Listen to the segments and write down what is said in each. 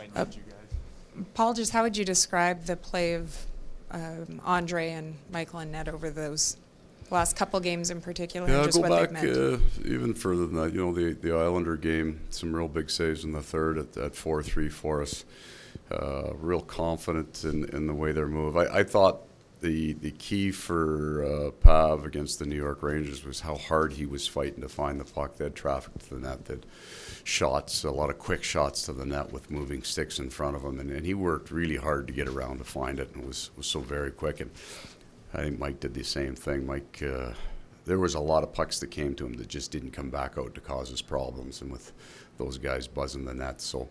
Paul, just how would you describe the play of Andre and Michael and Ned over those last couple games in particular? Yeah, and just go what back they've meant? even further than that. The Islander game, some real big saves in the third at 4-3 for us. Real confident in the way they move. I thought the key for Pav against the New York Rangers was how hard he was fighting to find the puck. They had traffic to the net, they had shots, a lot of quick shots to the net with moving sticks in front of him, and he worked really hard to get around to find it, and was so very quick. And I think Mike did the same thing. Mike, there was a lot of pucks that came to him that just didn't come back out to cause us problems, and with those guys buzzing the net. So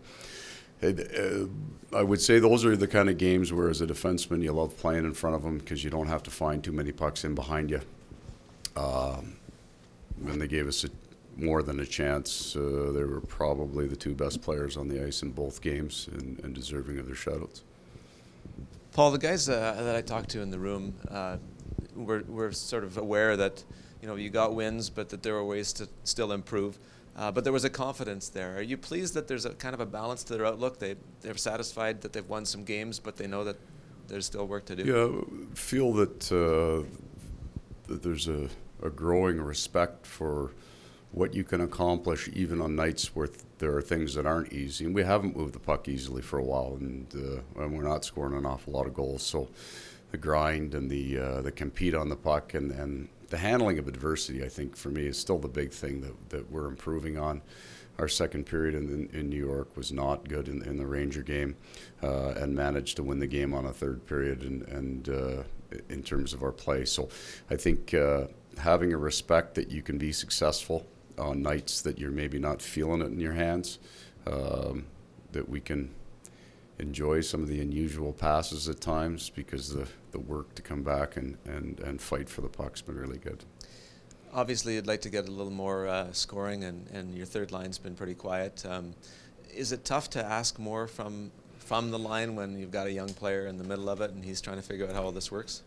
I would say those are the kind of games where, as a defenseman, you love playing in front of them because you don't have to find too many pucks in behind you. And they gave us more than a chance. They were probably the two best players on the ice in both games, and deserving of their shutouts. Paul, the guys that I talked to in the room were sort of aware that you got wins, but that there were ways to still improve. But there was a confidence there. Are you pleased that there's a kind of a balance to their outlook? They're satisfied that they've won some games, but they know that there's still work to do? Yeah, feel that there's a growing respect for what you can accomplish even on nights where there are things that aren't easy. And we haven't moved the puck easily for a while, and we're not scoring an awful lot of goals. So the grind and the compete on the puck and the handling of adversity, I think, for me, is still the big thing that we're improving on. Our second period in New York was not good in the Ranger game, and managed to win the game on a third period and in terms of our play. So I think having a respect that you can be successful on nights that you're maybe not feeling it in your hands, that we can enjoy some of the unusual passes at times, because the work to come back and fight for the puck's been really good. Obviously, you'd like to get a little more scoring, and your third line's been pretty quiet. Is it tough to ask more from the line when you've got a young player in the middle of it and he's trying to figure out how all this works?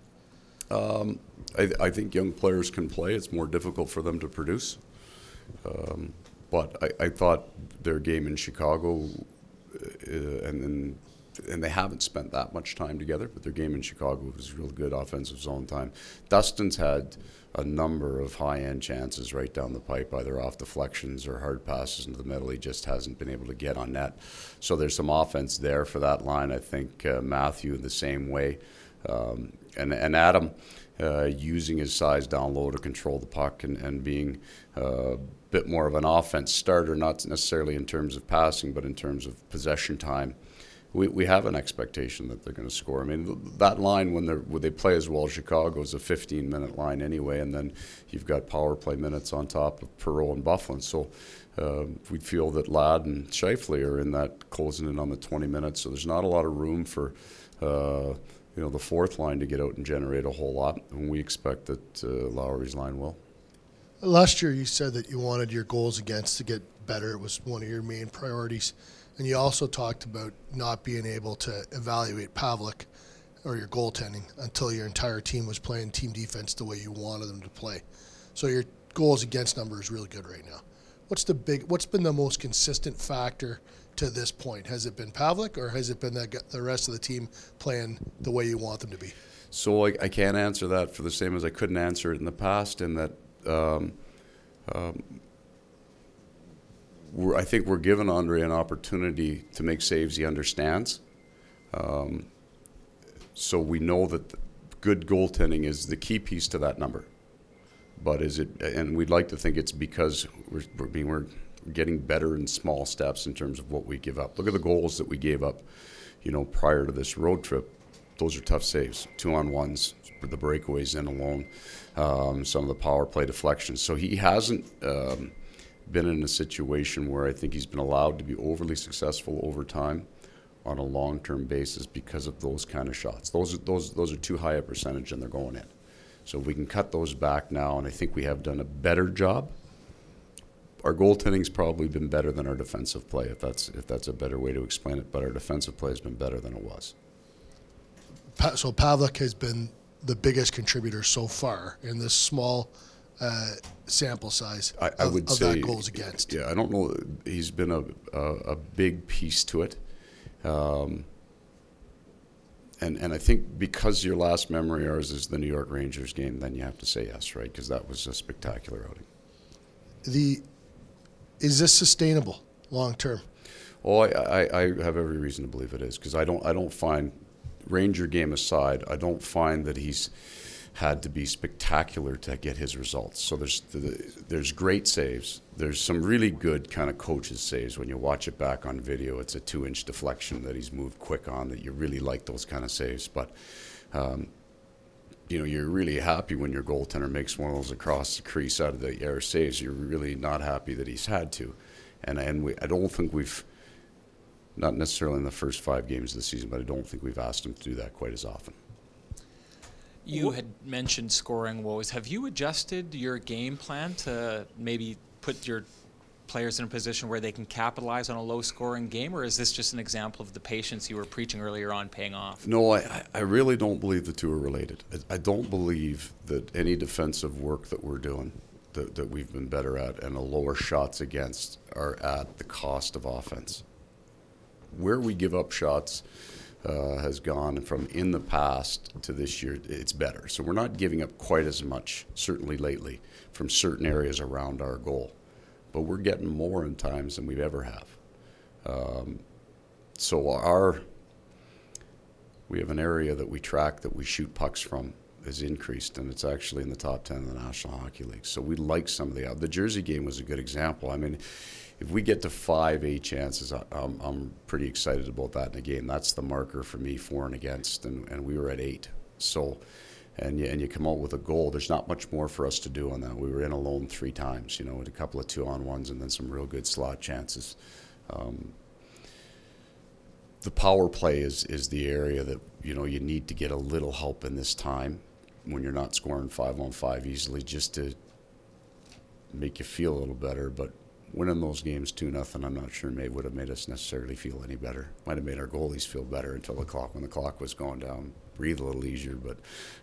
I think young players can play. It's more difficult for them to produce. But I thought their game in Chicago, and they haven't spent that much time together, but their game in Chicago was real good offensive zone time. Dustin's had a number of high-end chances right down the pipe, either off deflections or hard passes into the middle. He just hasn't been able to get on net. So there's some offense there for that line. I think Matthew the same way. And Adam using his size down low to control the puck and being a bit more of an offense starter, not necessarily in terms of passing, but in terms of possession time. We have an expectation that they're going to score. I mean, that line, when they play as well as Chicago, is a 15-minute line anyway, and then you've got power play minutes on top of Perreault and Byfuglien. So we feel that Ladd and Scheifele are in that, closing in on the 20 minutes. So there's not a lot of room for the fourth line to get out and generate a whole lot, and we expect that Lowry's line will. Last year you said that you wanted your goals against to get better. It was one of your main priorities. And you also talked about not being able to evaluate Pavelec or your goaltending until your entire team was playing team defense the way you wanted them to play. So your goals against number is really good right now. What's been the most consistent factor to this point? Has it been Pavelec, or has it been the rest of the team playing the way you want them to be? So I can't answer that for the same as I couldn't answer it in the past, in that I think we're giving Andre an opportunity to make saves he understands. So we know that good goaltending is the key piece to that number. But and we'd like to think it's because we're getting better in small steps in terms of what we give up. Look at the goals that we gave up, prior to this road trip. Those are tough saves, 2-on-1s, the breakaways in alone, some of the power play deflections. So he hasn't been in a situation where I think he's been allowed to be overly successful over time on a long-term basis because of those kind of shots. Those are too high a percentage, and they're going in. So if we can cut those back now, and I think we have done a better job. Our goaltending's probably been better than our defensive play, if that's a better way to explain it. But our defensive play has been better than it was. So Pavelec has been the biggest contributor so far in this small sample size I would say that goals against. Yeah, I don't know. He's been a big piece to it. And I think because your last memory ours is the New York Rangers game, then you have to say yes, right? Because that was a spectacular outing. Is this sustainable long term? Oh, I have every reason to believe it is, because I don't find, Ranger game aside, I don't find that he's had to be spectacular to get his results. So there's great saves. There's some really good kind of coaches saves. When you watch it back on video, it's a 2-inch deflection that he's moved quick on, that you really like those kind of saves. But you're really happy when your goaltender makes one of those across the crease out of the air saves. You're really not happy that he's had to. And I don't think we've, not necessarily in the first 5 games of the season, but I don't think we've asked him to do that quite as often. You had mentioned scoring woes. Have you adjusted your game plan to maybe put your players in a position where they can capitalize on a low-scoring game, or is this just an example of the patience you were preaching earlier on paying off? No, I really don't believe the two are related. I don't believe that any defensive work that we're doing, that we've been better at, and the lower shots against are at the cost of offense. Where we give up shots has gone from in the past to this year, it's better. So we're not giving up quite as much, certainly lately, from certain areas around our goal. But we're getting more in times than we've ever have. So we have an area that we track that we shoot pucks from has increased, and it's actually in the top 10 of the National Hockey League. So we like some of the Jersey game was a good example. I mean, if we get to 5 8 chances, I'm pretty excited about that in a game. That's the marker for me, for and against, and we were at 8. So, and you come out with a goal. There's not much more for us to do on that. We were in alone 3 times, with a couple of 2-on-1s and then some real good slot chances. The power play is the area that you need to get a little help in this time when you're not scoring 5-on-5 easily, just to make you feel a little better. But winning those games 2-0, I'm not sure would have made us necessarily feel any better. Might have made our goalies feel better until when the clock was going down, breathe a little easier. But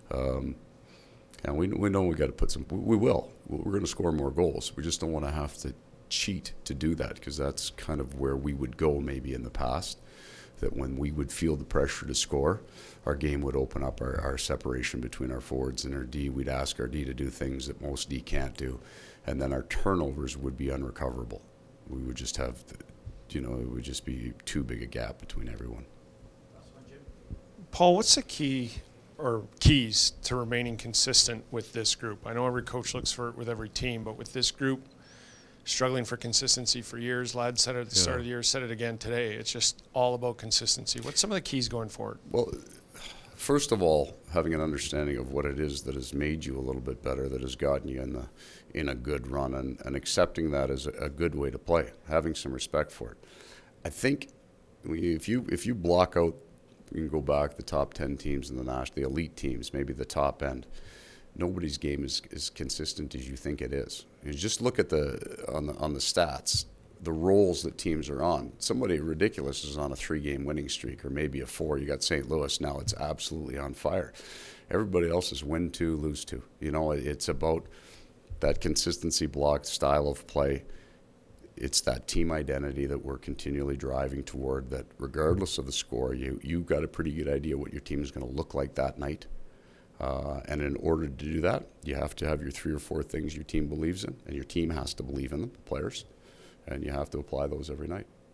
and we know we got to put some. We will. We're going to score more goals. We just don't want to have to cheat to do that, because that's kind of where we would go maybe in the past. That when we would feel the pressure to score, our game would open up our separation between our forwards and our D. We'd ask our D to do things that most D can't do. And then our turnovers would be unrecoverable. We would just have, it would just be too big a gap between everyone. Paul, what's the key or keys to remaining consistent with this group? I know every coach looks for it with every team, but with this group, struggling for consistency for years. Ladd said it at the start of the year, said it again today. It's just all about consistency. What's some of the keys going forward? Well, first of all, having an understanding of what it is that has made you a little bit better, that has gotten you in a good run, and accepting that as a good way to play, having some respect for it. I think if you block out, you can go back the top 10 teams in the elite teams, maybe the top end. Nobody's game is as consistent as you think it is. You just look at on the stats, the roles that teams are on. Somebody ridiculous is on a 3-game winning streak, or maybe a 4. You got St. Louis now; it's absolutely on fire. Everybody else is win 2, lose 2. It's about that consistency, block style of play. It's that team identity that we're continually driving toward. That regardless of the score, you've got a pretty good idea what your team is going to look like that night. And in order to do that, you have to have your 3 or 4 things your team believes in, and your team has to believe in them, the players, and you have to apply those every night.